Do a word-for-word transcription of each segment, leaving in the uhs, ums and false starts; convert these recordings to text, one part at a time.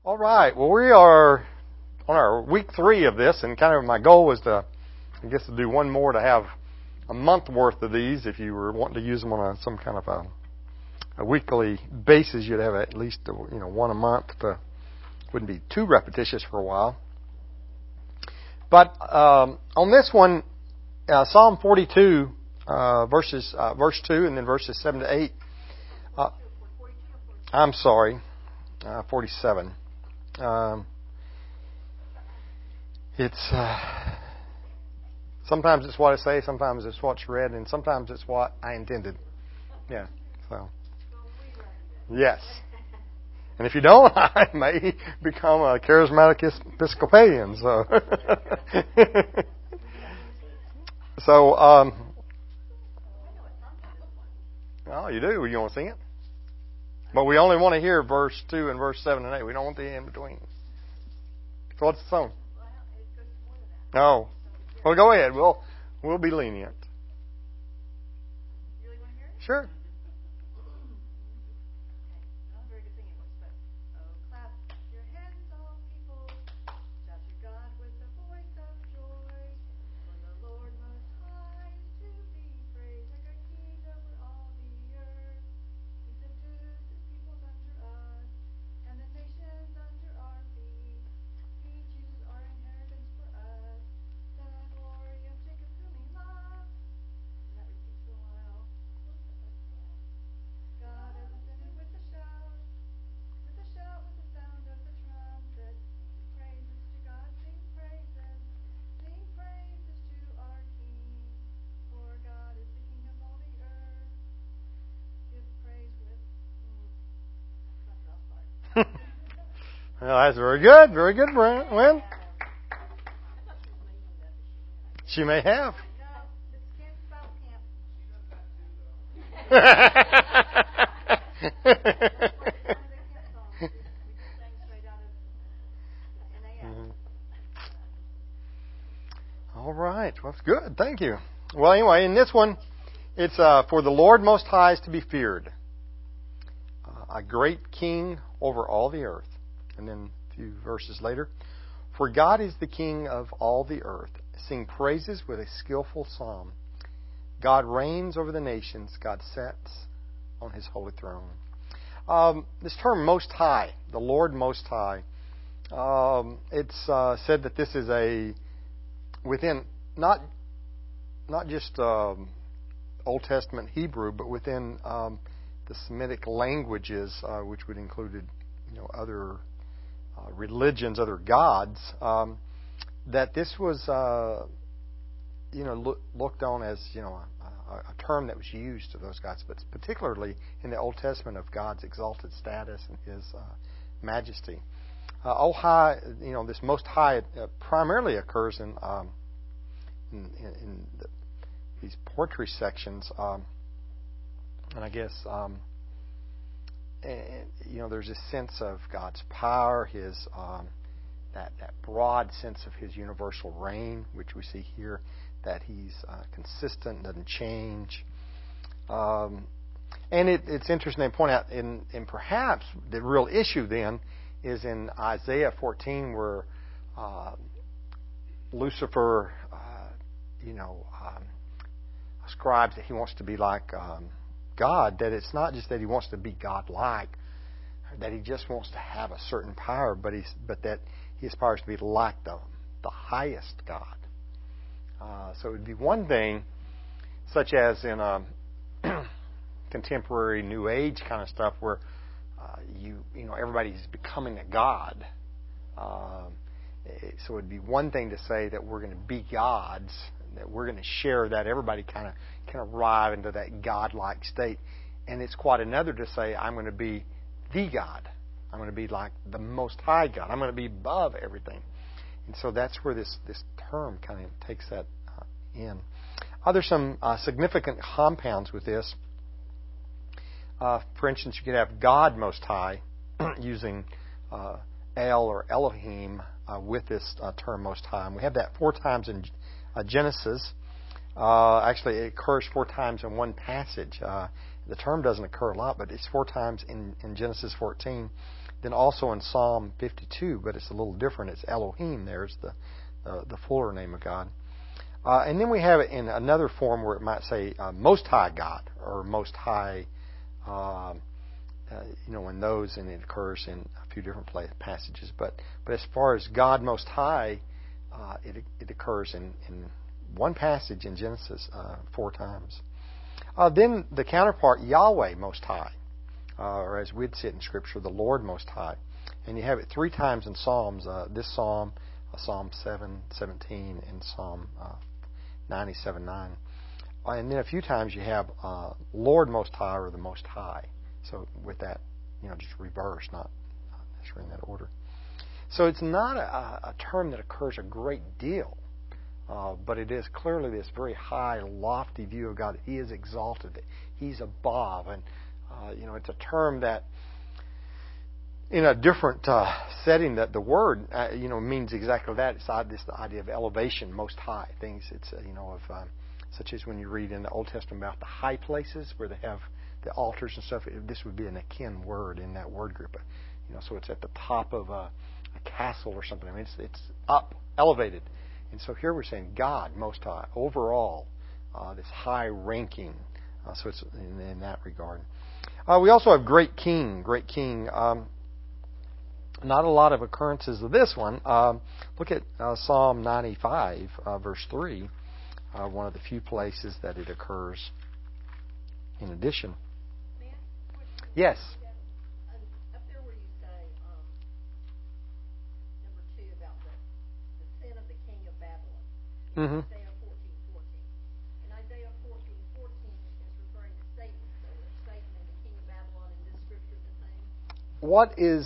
All right. Well, we are on our week three of this, and kind of my goal was to, I guess, to do one more to have a month worth of these. If you were wanting to use them on a, some kind of a, a weekly basis, you'd have at least you know one a month. To, wouldn't be too repetitious for a while. But um, on this one, uh, Psalm forty-two, uh, verses uh, verse two, and then verses seven to eight. Uh, I'm sorry, uh, forty-seven. Um, it's uh, sometimes it's what I say, sometimes it's what's read, and sometimes it's what I intended. Yeah. So. Yes. And if you don't, I may become a charismatic Episcopalian. So. so. Um, oh, you do. You want to sing it? But we only want to hear verse two and verse seven and eight. We don't want the in between. So what's the song? No. Well, go ahead. We'll we'll be lenient. You really want to hear it? Sure. Not a very good singing voice, but oh, clap your hands, all people. Shout to God with the voice of joy. For the Lord Most High is to be praised, like a king over all the earth. He subdues his peoples under us, and the nations under our feet. He chooses our inheritance for us, the glory of Jacob whom he loves. And that repeats for a while. God has ascended with a shout, with a shout, with the sound of the trumpet. Sing praises to God, sing praises, sing praises to our King. For God is the King of all the earth. Give praise with. Mm, that's not the last part. Well, that's very good. Very good, Lynn. She may have. No, this can't spell camp. All right. Well, that's good. Thank you. Well, anyway, in this one, it's uh, for the Lord Most High is to be feared, uh, a great King over all the earth. And then a few verses later, for God is the King of all the earth. Sing praises with a skillful psalm. God reigns over the nations. God sits on His holy throne. Um, this term Most High, the Lord Most High, um, it's uh, said that this is a, within, not not just um, Old Testament Hebrew, but within um, the Semitic languages, uh, which would include you know, other uh, religions, other gods, um, that this was uh, you know look, looked on as you know a, a term that was used to those gods, but particularly in the Old Testament of God's exalted status and His uh, majesty. Uh, oh High, you know, this Most High uh, primarily occurs in um, in, in, in the, these poetry sections, um, and I guess um, and, you know there's this sense of God's power, His um, that that broad sense of His universal reign, which we see here, that He's uh, consistent, doesn't change. Um, and it, it's interesting to point out, in, in perhaps the real issue then is in Isaiah fourteen, where uh, Lucifer, uh, you know, um, ascribes that he wants to be like um, God. That it's not just that he wants to be God-like, that he just wants to have a certain power, but he's but that he aspires to be like the the highest God. Uh, so it would be one thing, such as in a contemporary New Age kind of stuff, where uh, you you know everybody's becoming a god. Um, so it'd be one thing to say that we're going to be gods, that we're going to share that. Everybody kind of can arrive into that God-like state, and it's quite another to say I'm going to be the God. I'm going to be like the Most High God. I'm going to be above everything. And so that's where this, this term kind of takes that uh, in. Uh, there's some uh, significant compounds with this. Uh, for instance, you could have God Most High using uh, El or Elohim uh, with this uh, term Most High. And we have that four times in uh, Genesis. Uh, actually, it occurs four times in one passage. Uh, the term doesn't occur a lot, but it's four times in, in Genesis fourteen. then also in Psalm fifty-two, but it's a little different. It's Elohim. There's the uh, the fuller name of God. Uh, and then we have it in another form where it might say uh, Most High God or Most High. Uh, uh, you know, in those, and it occurs in a few different play, passages. But but as far as God Most High, uh, it it occurs in in one passage in Genesis uh, four times. Uh, then the counterpart, Yahweh Most High, uh, or as we'd see it in Scripture, the Lord Most High. And you have it three times in Psalms. Uh, this Psalm, uh, Psalm seven seventeen, and Psalm uh, ninety-seven nine. Uh, and then a few times you have uh, Lord Most High or the Most High. So with that, you know, just reverse, not, not necessarily in that order. So it's not a, a term that occurs a great deal. Uh, but it is clearly this very high, lofty view of God. He is exalted. That He's above. And, uh, you know, it's a term that in a different uh, setting that the word, uh, you know, means exactly that. It's this the idea of elevation, most high things. It's, uh, you know, of um, such as when you read in the Old Testament about the high places where they have the altars and stuff. This would be an akin word in that word group. You know, so it's at the top of a, a castle or something. I mean, it's, it's up, elevated. And so here we're saying God Most High, overall, uh, this high ranking. Uh, so it's in, in that regard. Uh, we also have Great King, Great King. Um, not a lot of occurrences of this one. Um, look at uh, Psalm ninety-five, uh, verse three, uh, one of the few places that it occurs in addition. Yes. Up there where you say um, number two about the, the sin of the king of Babylon, in Mm-hmm. Isaiah fourteen fourteen. In Isaiah fourteen fourteen is referring to Satan. So is Satan and the king of Babylon in this scripture the same? What is,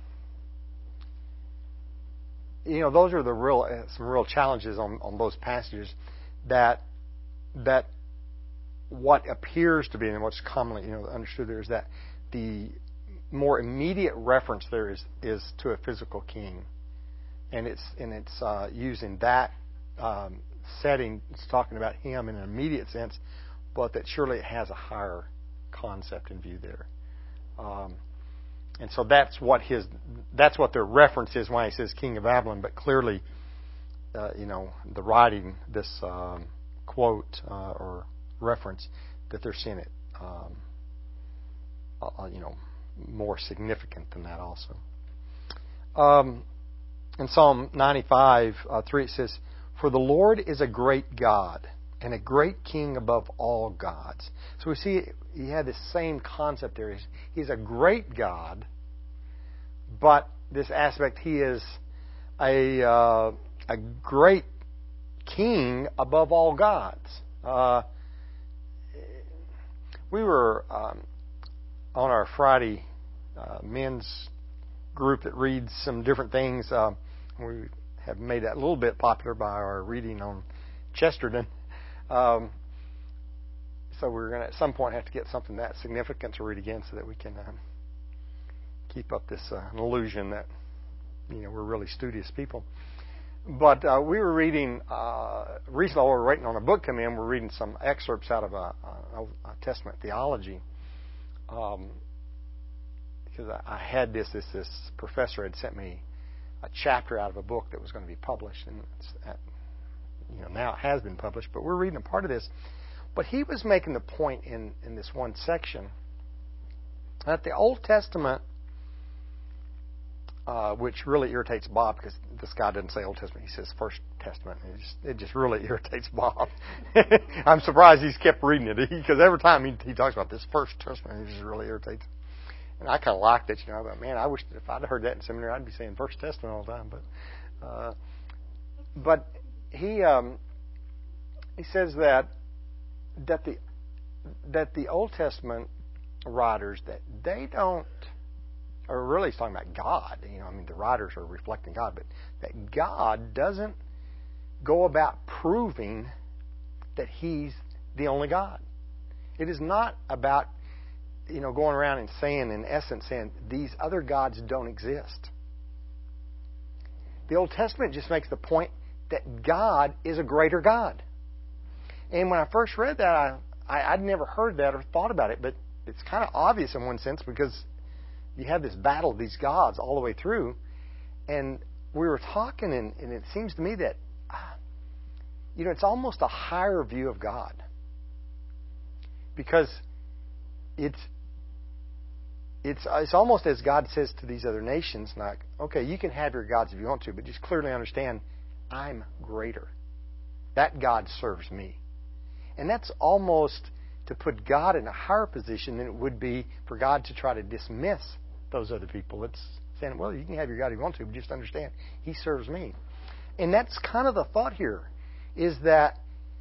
you know, those are the real uh, some real challenges on, on those passages that that what appears to be and what's commonly, you know, understood there is that the more immediate reference there is is to a physical king, and it's and it's uh, using that um, setting. It's talking about him in an immediate sense, but that surely it has a higher concept in view there. Um, and so that's what his that's what their reference is when he says King of Babylon. But clearly, uh, you know, the writing this um, quote uh, or reference that they're seeing it. Um, Uh, you know, more significant than that also. Um, in Psalm ninety-five, uh, three, it says, "For the Lord is a great God and a great King above all gods." So we see he had this same concept there. He's, he's a great God, but this aspect, he is a uh, a great King above all gods. Uh, we were um, on our Friday uh, men's group that reads some different things. Uh, we have made that a little bit popular by our reading on Chesterton. Um, so we're going to at some point have to get something that significant to read again so that we can uh, keep up this uh, illusion that, you know, we're really studious people. But uh, we were reading, uh, recently we were waiting on a book come in, we're reading some excerpts out of a, a, a Testament theology. Um, because I, I had this, this, this professor had sent me a chapter out of a book that was going to be published, and it's at, you know, now it has been published, but we're reading a part of this. But he was making the point in, in this one section that the Old Testament, uh, which really irritates Bob because this guy doesn't say Old Testament, he says First Testament. It just, it just really irritates Bob. I'm surprised he's kept reading it because every time he, he talks about this First Testament, it just really irritates him. And I kind of liked it, you know. But man, I wish that if I'd heard that in seminary, I'd be saying First Testament all the time. But, uh, but he um, he says that that the that the Old Testament writers that they don't, or really he's talking about God. You know, I mean the writers are reflecting God, but that God doesn't go about proving that He's the only God. It is not about, you know, going around and saying, in essence, saying these other gods don't exist. The Old Testament just makes the point that God is a greater God. And when I first read that, I, I, I'd never heard that or thought about it, but it's kind of obvious in one sense because you have this battle of these gods all the way through. And we were talking, and, and it seems to me that, you know, it's almost a higher view of God. Because it's it's it's almost as God says to these other nations, like, okay, you can have your gods if you want to, but just clearly understand, I'm greater. That God serves me. And that's almost to put God in a higher position than it would be for God to try to dismiss those other people. It's saying, well, you can have your God if you want to, but just understand, He serves me. And that's kind of the thought here, is that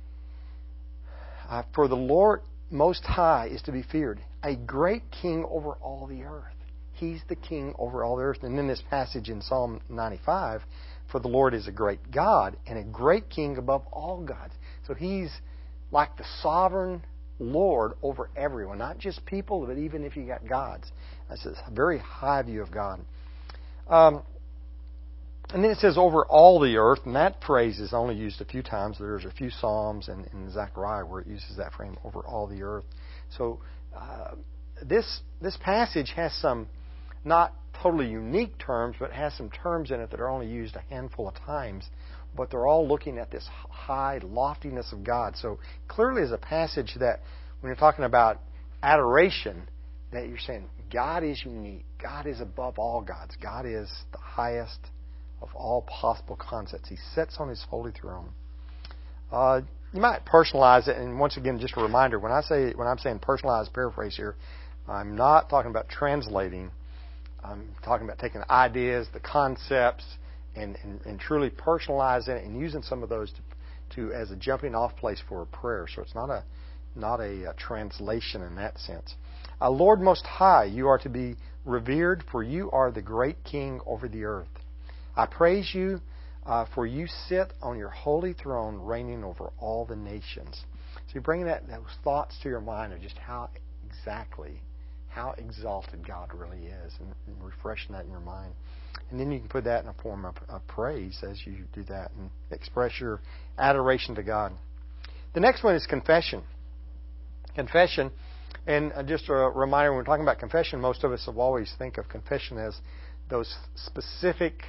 uh, for the Lord Most High is to be feared, a great king over all the earth. He's the king over all the earth. And in this passage in Psalm ninety-five, for the Lord is a great God and a great king above all gods. So He's like the sovereign Lord over everyone, not just people, but even if you got gods. That's a very high view of God. Um, and then it says over all the earth, and that phrase is only used a few times. There's a few Psalms and in Zechariah where it uses that frame, over all the earth. So uh, this this passage has some not totally unique terms, but has some terms in it that are only used a handful of times. But they're all looking at this high loftiness of God. So clearly is a passage that when you're talking about adoration, that you're saying God is unique. God is above all gods. God is the highest of all possible concepts. He sits on His holy throne. Uh, you might personalize it, and once again, just a reminder: when I say when I'm saying personalized paraphrase here, I'm not talking about translating. I'm talking about taking ideas, the concepts, and, and, and truly personalizing it and using some of those to, to as a jumping off place for a prayer. So it's not a not a, a translation in that sense. Uh, Lord Most High, you are to be revered, for you are the great King over the earth. I praise you, uh, for you sit on your holy throne, reigning over all the nations. So you bring that those thoughts to your mind of just how exactly, how exalted God really is, and, and refreshing that in your mind. And then you can put that in a form of, of praise as you do that and express your adoration to God. The next one is confession. Confession. And just a reminder, when we're talking about confession, most of us have always think of confession as those specific,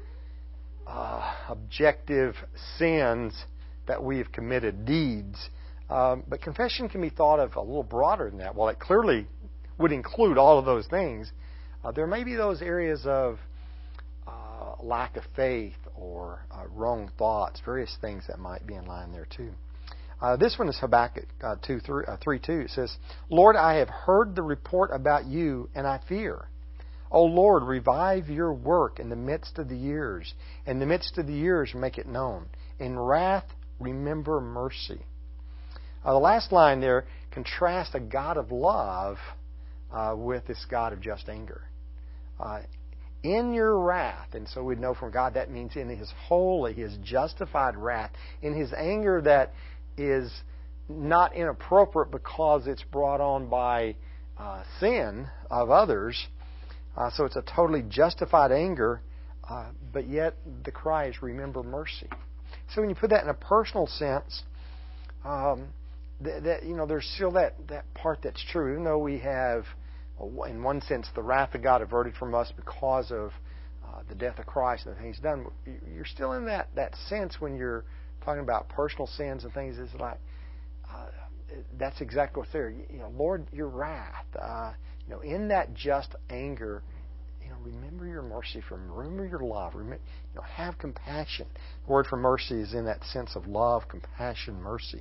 uh, objective sins that we have committed, deeds. Um, but confession can be thought of a little broader than that. While it clearly would include all of those things, uh, there may be those areas of uh, lack of faith or uh, wrong thoughts, various things that might be in line there too. Uh, this one is Habakkuk uh, two, three, uh, three two. It says, Lord, I have heard the report about you, and I fear. O Lord, revive your work in the midst of the years. In the midst of the years, make it known. In wrath, remember mercy. Uh, the last line there contrasts a God of love uh, with this God of just anger. Uh, in your wrath, and so we know from God that means in His holy, His justified wrath, in His anger that is not inappropriate because it's brought on by uh, sin of others. Uh, so it's a totally justified anger, uh, but yet the cry is remember mercy. So when you put that in a personal sense, um, that, that you know, there's still that, that part that's true. Even though we have, in one sense, the wrath of God averted from us because of uh, the death of Christ and the things He's done, you're still in that, that sense when you're talking about personal sins and things. It's like uh, that's exactly what's there. You know, Lord, your wrath. Uh, you know, in that just anger, you know, remember your mercy from, remember your love. Remember, you know, have compassion. The word for mercy is in that sense of love, compassion, mercy.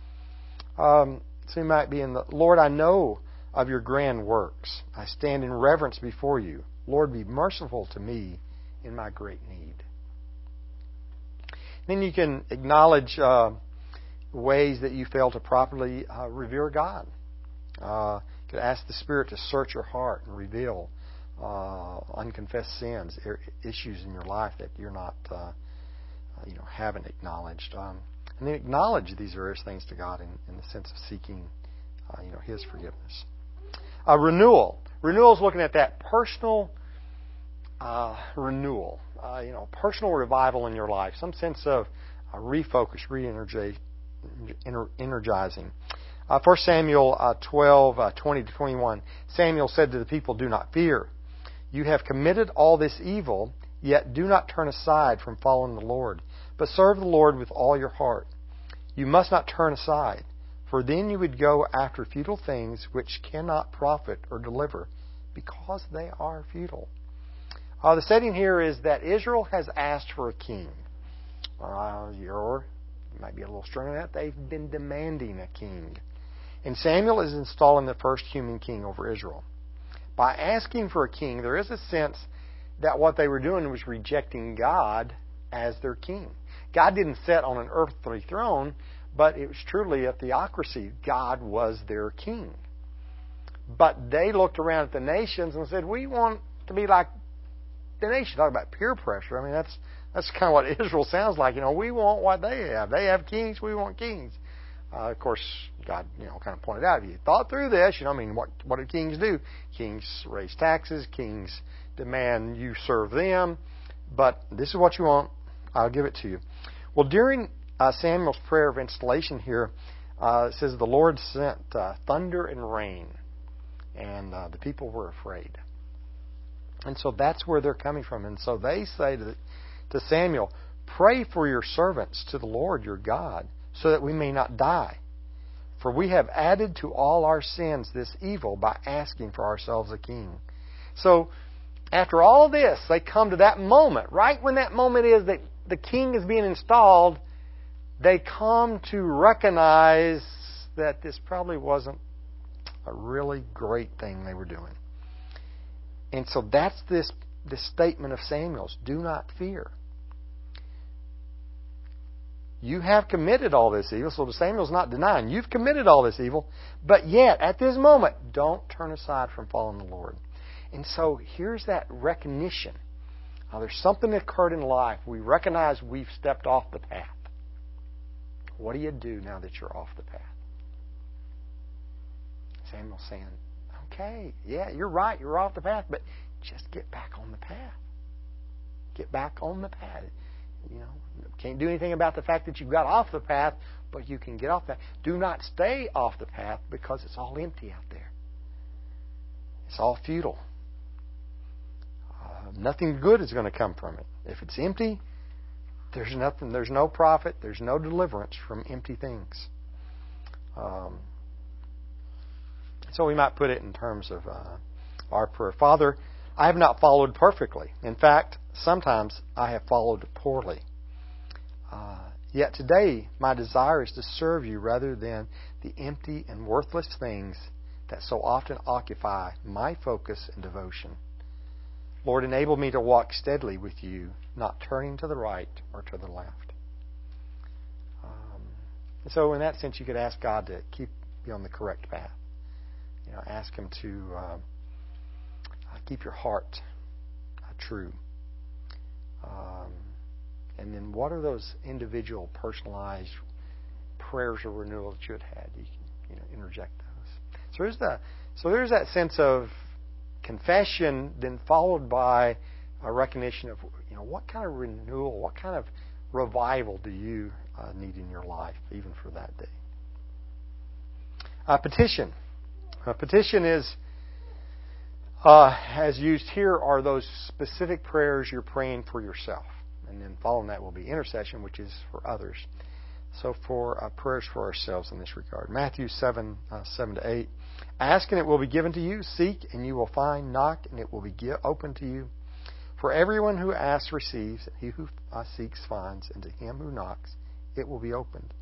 Um, so you might be in the Lord, I know of your grand works. I stand in reverence before you. Lord, be merciful to me in my great need. Then you can acknowledge uh, ways that you fail to properly uh, revere God. Uh, you could ask the Spirit to search your heart and reveal uh, unconfessed sins, issues in your life that you're not, uh, you know, haven't acknowledged. Um, and then acknowledge these various things to God in, in the sense of seeking, uh, you know, His forgiveness. Uh, renewal. Renewal is looking at that personal uh, renewal. Uh, you know, personal revival in your life, some sense of uh, refocus, re-energizing. Uh, First Samuel uh, twelve, uh, twenty to twenty-one. Samuel said to the people, "Do not fear. You have committed all this evil, yet do not turn aside from following the Lord, but serve the Lord with all your heart. You must not turn aside, for then you would go after futile things which cannot profit or deliver, because they are futile. Uh, the setting here is that Israel has asked for a king. Uh, or, you might be a little stronger than that, they've been demanding a king. And Samuel is installing the first human king over Israel. By asking for a king, there is a sense that what they were doing was rejecting God as their king. God didn't sit on an earthly throne, but it was truly a theocracy. God was their king. But they looked around at the nations and said, we want to be like the nation. Talk about peer pressure. I mean, that's that's kind of what Israel sounds like. You know, we want what they have. They have kings. We want kings. Uh, of course, God, you know, kind of pointed out, if you thought through this, you know, I mean, what what do kings do? Kings raise taxes. Kings demand you serve them. But this is what you want. I'll give it to you. Well, during uh, Samuel's prayer of installation here, uh, it says the Lord sent uh, thunder and rain, and uh, the people were afraid. And so that's where they're coming from. And so they say to, to Samuel, pray for your servants to the Lord your God, so that we may not die. For we have added to all our sins this evil by asking for ourselves a king. So, after all this, they come to that moment. Right when that moment is that the king is being installed, they come to recognize that this probably wasn't a really great thing they were doing. And so that's this, this statement of Samuel's. Do not fear. You have committed all this evil. So Samuel's not denying. You've committed all this evil. But yet, at this moment, don't turn aside from following the Lord. And so here's that recognition. Now, there's something that occurred in life. We recognize we've stepped off the path. What do you do now that you're off the path? Samuel's saying, okay, yeah, you're right. You're off the path. But just get back on the path. Get back on the path. You know, can't do anything about the fact that you've got off the path, but you can get off that. Do not stay off the path because it's all empty out there. It's all futile. Uh, nothing good is going to come from it. If it's empty, there's nothing. There's no profit. There's no deliverance from empty things. Um, so we might put it in terms of uh, our prayer. Father, I have not followed perfectly. In fact, sometimes I have followed poorly. Uh, yet today, my desire is to serve you rather than the empty and worthless things that so often occupy my focus and devotion. Lord, enable me to walk steadily with you, not turning to the right or to the left. Um, and so in that sense, you could ask God to keep you on the correct path. You know, ask Him to uh, keep your heart uh, true. Um, and then what are those individual, personalized prayers of renewal that you had had? You can, you know, interject those. So there's the, so there's that sense of confession, then followed by a recognition of, you know, what kind of renewal, what kind of revival do you uh, need in your life, even for that day? Uh, petition. A petition is, uh, as used here, are those specific prayers you're praying for yourself. And then following that will be intercession, which is for others. So for uh, prayers for ourselves in this regard. Matthew seven, uh, seven to eight. Ask and it will be given to you. Seek and you will find. Knock and it will be opened to you. For everyone who asks receives. He who uh, seeks finds. And to him who knocks it will be opened.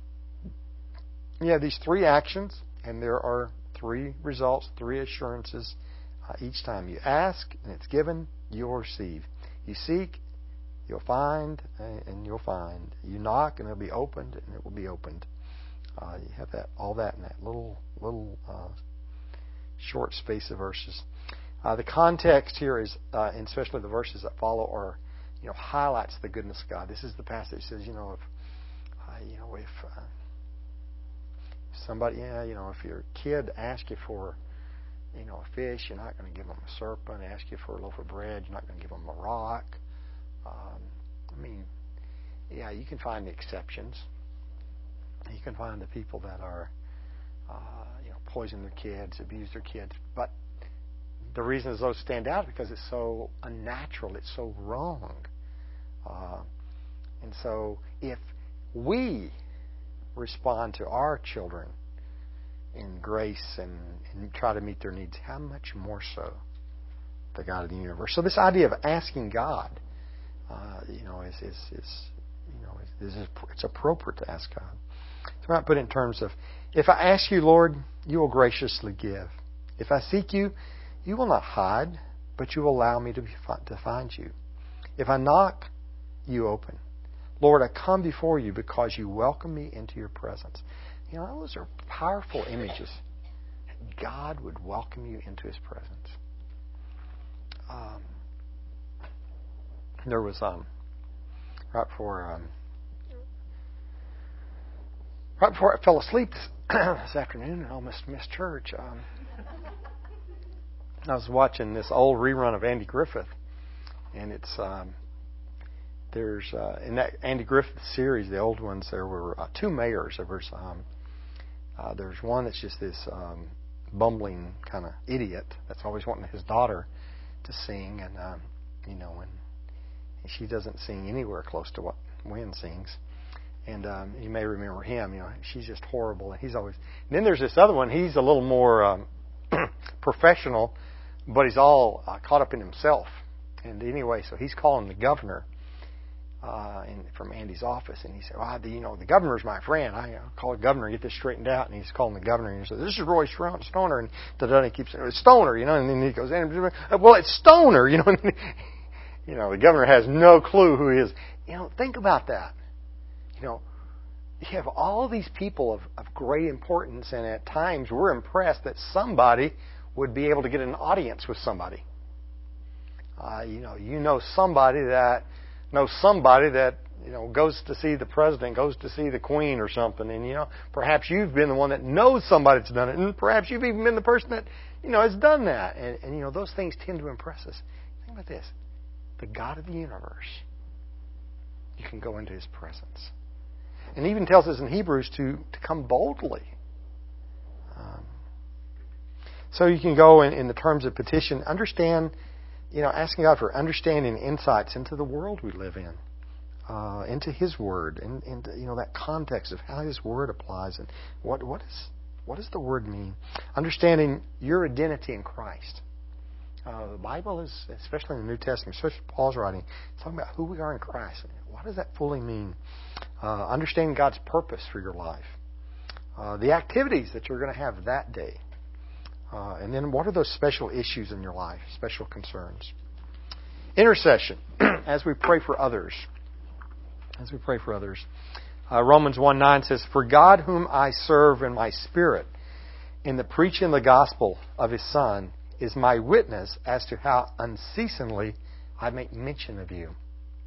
You have these three actions, and there are three results, three assurances uh, each time. You ask and it's given. You'll receive. You seek. You'll find, and you'll find. You knock, and it'll be opened, and it will be opened. Uh, you have that, all that in that little, little uh, short space of verses. Uh, the context here is, uh, and especially the verses that follow, are, you know, highlights the goodness of God. This is the passage that says, you know, if, uh, you know, if uh, somebody, yeah, you know, if your kid asks you for, you know, a fish, you're not going to give them a serpent. Ask you for a loaf of bread, you're not going to give them a rock. Um, I mean, yeah, you can find the exceptions. You can find the people that are, uh, you know, poison their kids, abuse their kids. But the reasons those stand out is because it's so unnatural. It's so wrong. Uh, and so if we respond to our children in grace and, and try to meet their needs, how much more so the God of the universe? So this idea of asking God, uh, you know, is, is, is you know, is, is it's appropriate to ask God. So I might put it in terms of, if I ask you, Lord, you will graciously give. If I seek you, you will not hide, but you will allow me to be, to find you. If I knock, you open. Lord, I come before you because you welcome me into your presence. You know, those are powerful images. God would welcome you into His presence. Um, there was um, right before um, right before I fell asleep this, this afternoon and almost missed church. Um, I was watching this old rerun of Andy Griffith, and it's um, there's uh, in that Andy Griffith series, the old ones, there were uh, two mayors. There was um, uh, there's one that's just this um, bumbling kind of idiot that's always wanting his daughter to sing, and um, you know, and she doesn't sing anywhere close to what Wynn sings. And um, you may remember him. You know, she's just horrible, and he's always. And then there's this other one. He's a little more um, professional, but he's all uh, caught up in himself. And anyway, so he's calling the governor uh, in, from Andy's office, and he said, "Well, the, you know, the governor's my friend. I uh, call the governor and get this straightened out." And he's calling the governor, and he says, "This is Roy Stoner," and da-da, he keeps saying, "It's Stoner," you know. And then he goes, "Well, it's Stoner," you know. And, you know, the governor has no clue who he is. You know, think about that. You know, you have all these people of, of great importance, and at times we're impressed that somebody would be able to get an audience with somebody. Uh, you know, you know somebody that knows somebody that, you know, goes to see the president, goes to see the queen or something, and, you know, perhaps you've been the one that knows somebody that's done it, and perhaps you've even been the person that, you know, has done that. And, and you know, those things tend to impress us. Think about this. The God of the universe, you can go into His presence. And He even tells us in Hebrews to, to come boldly. Um, so you can go in, in the terms of petition, understand, you know, asking God for understanding and insights into the world we live in, uh, into His Word, and, and you know, that context of how His Word applies, and what what is what does the Word mean? Understanding your identity in Christ. Uh, the Bible is, especially in the New Testament, especially Paul's writing, it's talking about who we are in Christ. What does that fully mean? Uh, understanding God's purpose for your life. Uh, the activities that you're going to have that day. Uh, and then what are those special issues in your life, special concerns? Intercession, as we pray for others. As we pray for others. Uh, Romans one nine says, "For God whom I serve in my spirit, in the preaching of the gospel of His Son, is my witness as to how unceasingly I make mention of you."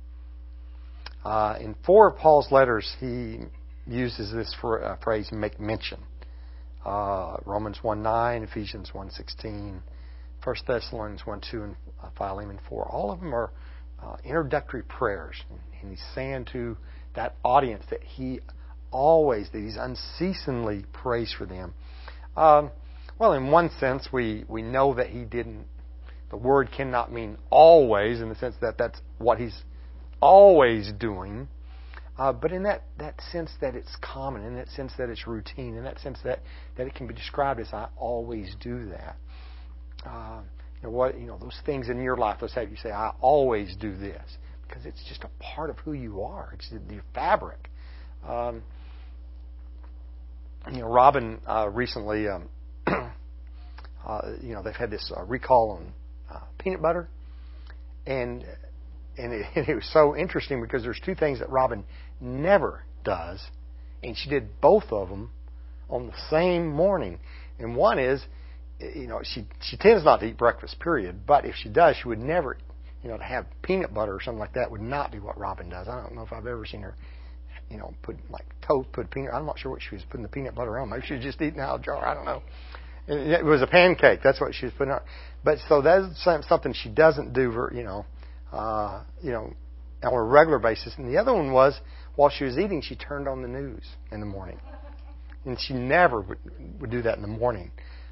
Uh, in four of Paul's letters, he uses this for, uh, phrase, "make mention." Uh, Romans one nine, Ephesians one sixteen, First Thessalonians one two, and uh, Philemon four. All of them are uh, introductory prayers. And he's saying to that audience that he always, that he's unceasingly prays for them. Um, well, in one sense, we, we know that he didn't, the word cannot mean always, in the sense that that's what he's always doing. Uh, but in that, that sense that it's common, in that sense that it's routine, in that sense that, that it can be described as I always do that. Uh, you know what? You know those things in your life. Let's have you say, "I always do this," because it's just a part of who you are. It's your fabric. Um, you know, Robin uh, recently, um, uh, you know, they've had this uh, recall on uh, peanut butter, and. And it, and it was so interesting because there's two things that Robin never does, and she did both of them on the same morning. And one is, you know, she she tends not to eat breakfast, period. But if she does, she would never, you know, to have peanut butter or something like that would not be what Robin does. I don't know if I've ever seen her, you know, put like toast, put peanut. I'm not sure what she was putting the peanut butter on. Maybe she was just eating out of a jar. I don't know. It was a pancake. That's what she was putting on. But so that's something she doesn't do, you know. Uh, you know, on a regular basis. And the other one was, while she was eating, she turned on the news in the morning. And she never would, would do that in the morning.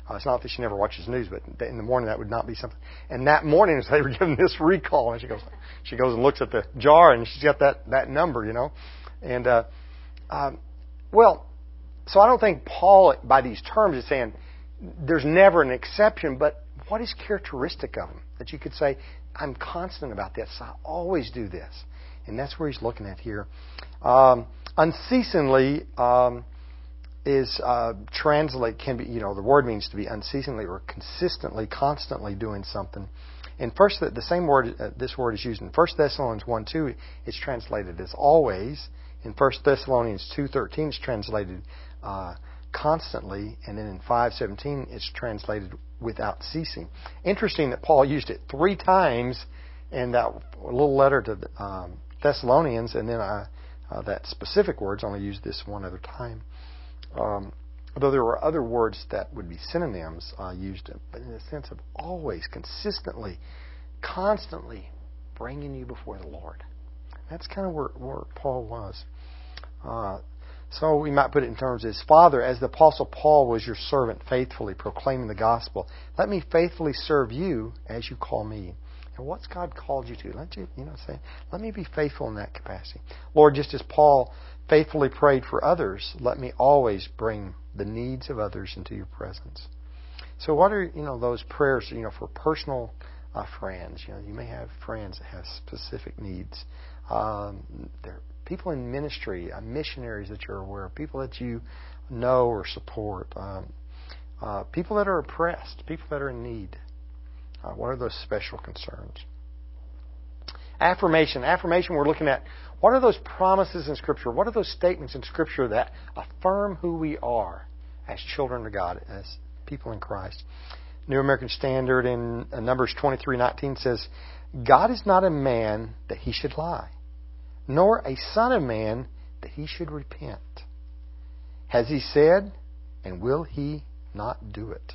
Uh, it's not that she never watches news, but in the morning that would not be something. And that morning, as they were giving this recall, and she goes, she goes and looks at the jar, and she's got that that number, you know. And uh, um, well, so I don't think Paul, by these terms, is saying there's never an exception. But what is characteristic of him that you could say, I'm constant about this. I always do this, and that's where he's looking at here. Um, unceasingly. Um, is uh, translate can be, you know, the word means to be unceasingly or consistently, constantly doing something. In first, the same word, uh, this word is used in First Thessalonians one two. It's translated as always. In First Thessalonians two thirteen, it's translated uh, constantly, and then in five seventeen, it's translated without ceasing. Interesting that Paul used it three times in that little letter to the, um, Thessalonians, and then uh, uh, that specific word's only used this one other time. Um, although there were other words that would be synonyms uh, used, but in the sense of always, consistently, constantly bringing you before the Lord. That's kind of where, where Paul was. Uh, so we might put it in terms as, Father, as the Apostle Paul was your servant faithfully proclaiming the gospel, let me faithfully serve you as you call me. And what's God called you to? Let you, you know, say, let me be faithful in that capacity. Lord, just as Paul faithfully prayed for others, let me always bring the needs of others into your presence. So what are, you know, those prayers, you know, for personal uh, friends? You know, you may have friends that have specific needs. Um, there are people in ministry, uh, missionaries that you're aware of, people that you know or support, um, uh, people that are oppressed, people that are in need. Uh, what are those special concerns? Affirmation. Affirmation, we're looking at what are those promises in Scripture? What are those statements in Scripture that affirm who we are as children of God, as people in Christ? New American Standard in Numbers twenty-three nineteen says, God is not a man that he should lie, nor a son of man that he should repent. Has he said, and will he not do it?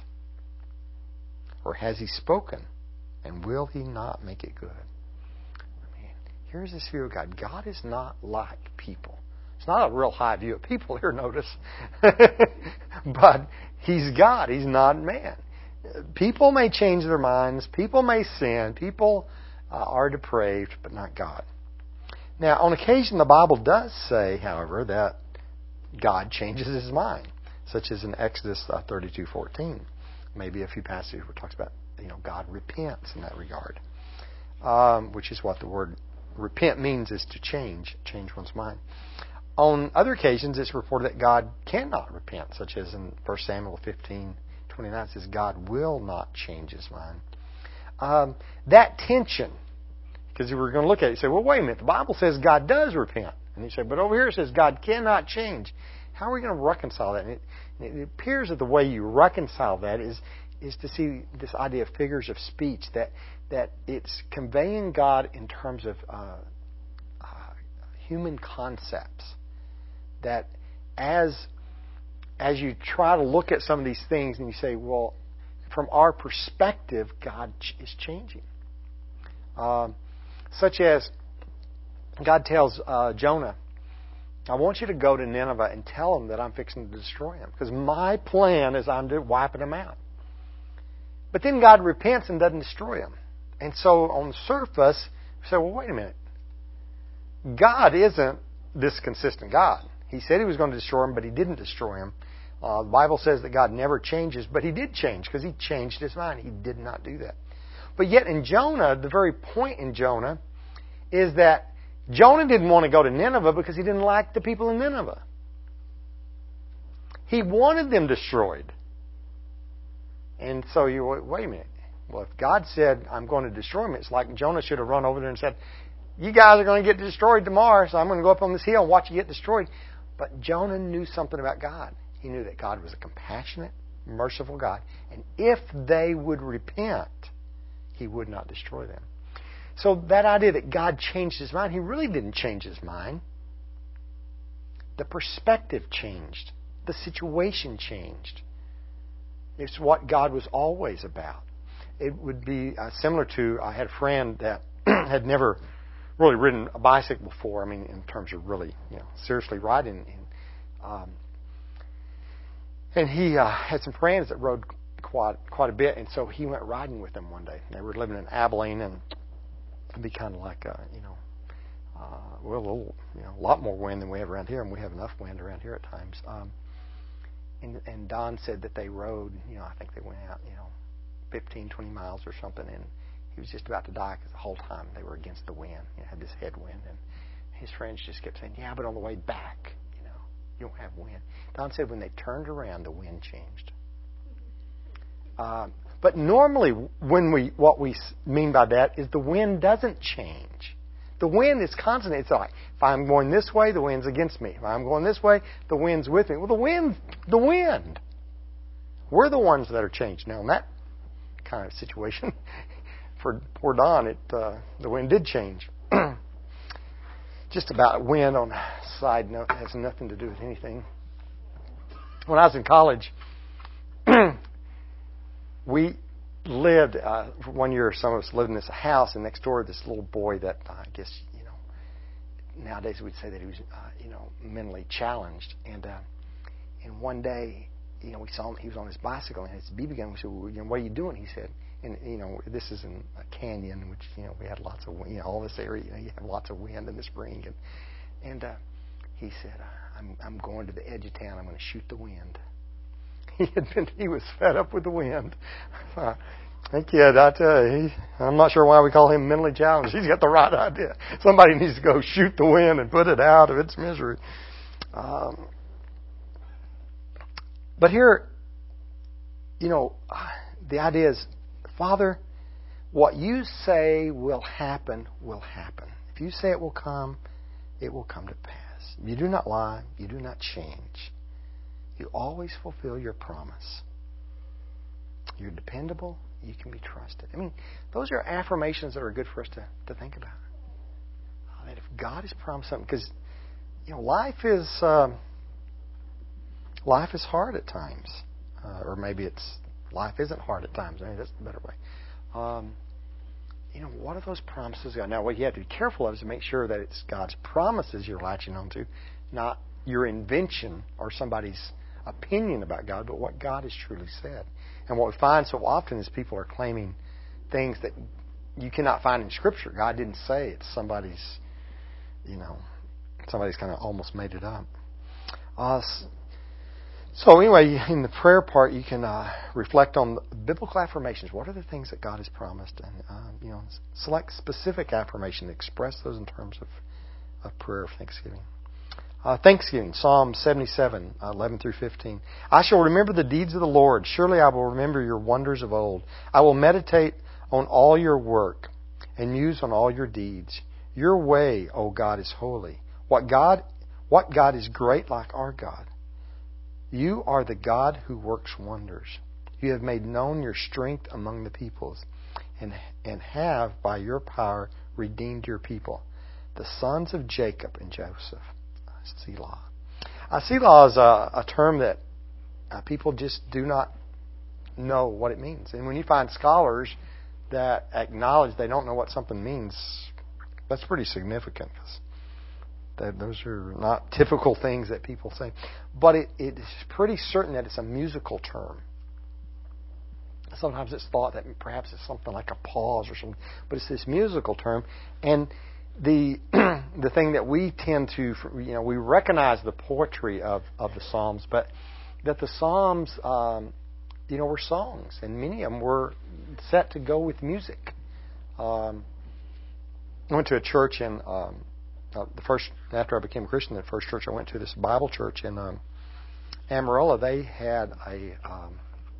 Or has he spoken, and will he not make it good? Here's this view of God. God is not like people. It's not a real high view of people here, notice. But He's God. He's not man. People may change their minds. People may sin. People uh, are depraved, but not God. Now, on occasion, the Bible does say, however, that God changes His mind, such as in Exodus uh, thirty-two fourteen. Maybe a few passages where it talks about, you know, God repents in that regard, um, which is what the word repent means, is to change, change one's mind. On other occasions, it's reported that God cannot repent, such as in First Samuel fifteen twenty-nine, it says God will not change His mind. Um, that tension, because we're going to look at it, you say, well, wait a minute, the Bible says God does repent. And you say, but over here it says God cannot change. How are we going to reconcile that? And it, it appears that the way you reconcile that is is to see this idea of figures of speech, that that it's conveying God in terms of uh, uh, human concepts. That as as you try to look at some of these things and you say, well, from our perspective, God is changing. Um, such as God tells uh, Jonah, I want you to go to Nineveh and tell them that I'm fixing to destroy them, because my plan is I'm wiping them out. But then God repents and doesn't destroy them. And so on the surface, you say, well, wait a minute. God isn't this consistent God. He said He was going to destroy them, but He didn't destroy them. Uh, the Bible says that God never changes, but He did change, because He changed His mind. He did not do that. But yet in Jonah, the very point in Jonah is that Jonah didn't want to go to Nineveh because he didn't like the people in Nineveh. He wanted them destroyed. And so you wait a minute. Well, if God said, I'm going to destroy them, it's like Jonah should have run over there and said, you guys are going to get destroyed tomorrow, so I'm going to go up on this hill and watch you get destroyed. But Jonah knew something about God. He knew that God was a compassionate, merciful God. And if they would repent, He would not destroy them. So that idea that God changed His mind, He really didn't change His mind. The perspective changed. The situation changed. It's what God was always about. It would be uh, similar to, I had a friend that had never really ridden a bicycle before. I mean, in terms of really, you know, seriously riding. And, um, and he uh, had some friends that rode quite quite a bit, and so he went riding with them one day. They were living in Abilene, and it'd be kind of like a, you know, uh, well, a little, you know, a lot more wind than we have around here, and we have enough wind around here at times. Um, and, and Don said that they rode, you know, I think they went out, you know, fifteen, twenty miles or something, and he was just about to die because the whole time they were against the wind. You know, had this headwind, and his friends just kept saying, "Yeah, but on the way back, you know, you don't have wind." Don said when they turned around, the wind changed. Um, but normally, when we what we mean by that is the wind doesn't change. The wind is constant. It's like if I'm going this way, the wind's against me. If I'm going this way, the wind's with me. Well, the wind, the wind. We're the ones that are changed. Now, in that kind of situation, for poor Don, it uh, the wind did change. Just about wind on a side note that has nothing to do with anything. When I was in college, we lived, uh, for one year, some of us lived in this house, and next door, this little boy that uh, I guess, you know, nowadays we'd say that he was, uh, you know, mentally challenged. And uh, and one day, you know, we saw him, he was on his bicycle, and his B B gun. We said, well, you know, what are you doing? He said, and, you know, this is in a canyon, which, you know, we had lots of wind, you know, all this area, you know, you have lots of wind in the spring. And, and uh, he said, I'm, I'm going to the edge of town. I'm going to shoot the wind. He had been, he was fed up with the wind. Uh, that kid, I tell you, he, I'm not sure why we call him mentally challenged. He's got the right idea. Somebody needs to go shoot the wind and put it out of its misery. Um, but here, you know, the idea is, Father, what you say will happen, will happen. If you say it will come, it will come to pass. You do not lie. You do not change. You always fulfill your promise. You're dependable. You can be trusted. I mean, those are affirmations that are good for us to, to think about. Uh, that if God has promised something, because, you know, life is um, life is hard at times, uh, or maybe it's life isn't hard at times. Maybe that's the better way. Um, you know, what are those promises? Now, what you have to be careful of is to make sure that it's God's promises you're latching onto, not your invention or somebody's opinion about God, but what God has truly said. And what we find so often is people are claiming things that you cannot find in Scripture. God didn't say it. Somebody's, you know, somebody's kind of almost made it up. Uh, so anyway, in the prayer part, you can uh, reflect on biblical affirmations. What are the things that God has promised? And, uh, you know, select specific affirmation. Express those in terms of, of prayer of thanksgiving. Uh, Thanksgiving, Psalm seventy-seven, eleven through fifteen. I shall remember the deeds of the Lord. Surely I will remember your wonders of old. I will meditate on all your work and muse on all your deeds. Your way, O God, is holy. What God, what God is great like our God? You are the God who works wonders. You have made known your strength among the peoples, and, and have, by your power, redeemed your people, the sons of Jacob and Joseph. Selah. Uh, Selah is a, a term that uh, people just do not know what it means. And when you find scholars that acknowledge they don't know what something means, that's pretty significant, because those are not typical things that people say. But it, it is pretty certain that it's a musical term. Sometimes it's thought that perhaps it's something like a pause or something, but it's this musical term. And the the thing that we tend to, you know, we recognize the poetry of, of the Psalms, but that the Psalms, um, you know, were songs, and many of them were set to go with music. Um, I went to a church in um, uh, the first after I became a Christian. The first church I went to, this Bible church in um, Amarillo, they had a um,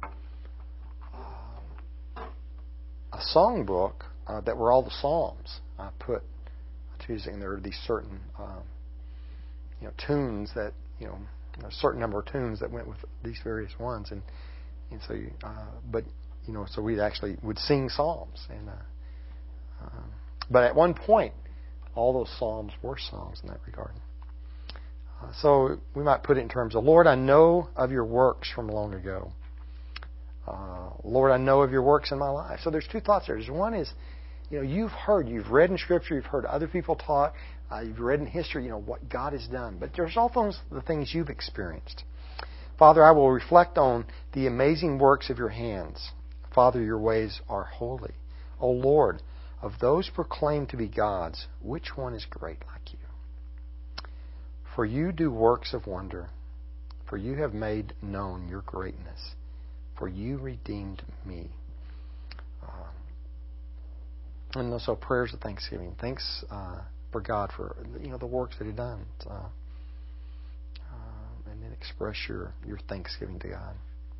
a songbook uh, that were all the Psalms. I put and there are these certain, um, you know, tunes that, you know, a certain number of tunes that went with these various ones, and and so, you, uh, but you know, so we actually would sing psalms, and uh, uh, but at one point, all those psalms were songs in that regard. Uh, so we might put it in terms of, Lord, I know of your works from long ago. Uh, Lord, I know of your works in my life. So there's two thoughts there. There's one is, you know, you've heard, you've read in Scripture, you've heard other people talk, uh, you've read in history, you know, what God has done. But there's also the things you've experienced. Father, I will reflect on the amazing works of your hands. Father, your ways are holy. O Lord, of those proclaimed to be gods, which one is great like you? For you do works of wonder, for you have made known your greatness, for you redeemed me. Uh, and also prayers of thanksgiving. Thanks uh, for God for you know the works that He's done. Uh, uh, and then express your, your thanksgiving to God.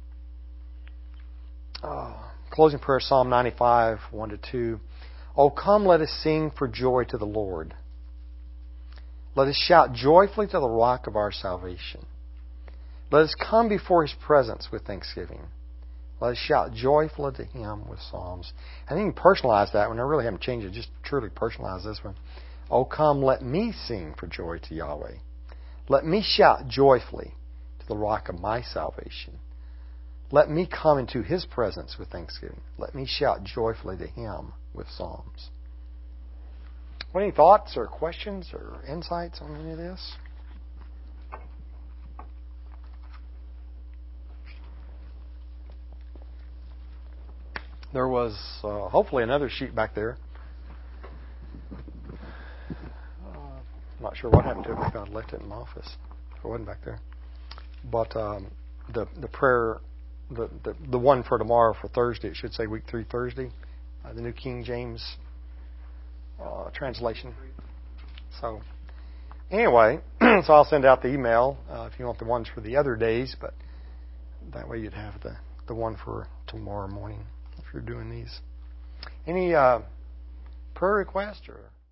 Uh, closing prayer, Psalm ninety-five, one to two. Oh, come, let us sing for joy to the Lord. Let us shout joyfully to the rock of our salvation. Let us come before His presence with thanksgiving. Let us shout joyfully to Him with psalms. I think you can personalize that one. I really haven't changed it. Just truly personalize this one. Oh, come, let me sing for joy to Yahweh. Let me shout joyfully to the rock of my salvation. Let me come into His presence with thanksgiving. Let me shout joyfully to Him with psalms. What, any thoughts or questions or insights on any of this? There was uh, hopefully another sheet back there. Uh, I'm not sure what happened to it. Maybe I left it in my office. It wasn't back there. But um, the the prayer, the, the the one for tomorrow for Thursday, it should say week three Thursday, uh, the New King James uh, translation. So anyway, so I'll send out the email uh, if you want the ones for the other days, but that way you'd have the, the one for tomorrow morning if you're doing these. Any uh, prayer requests or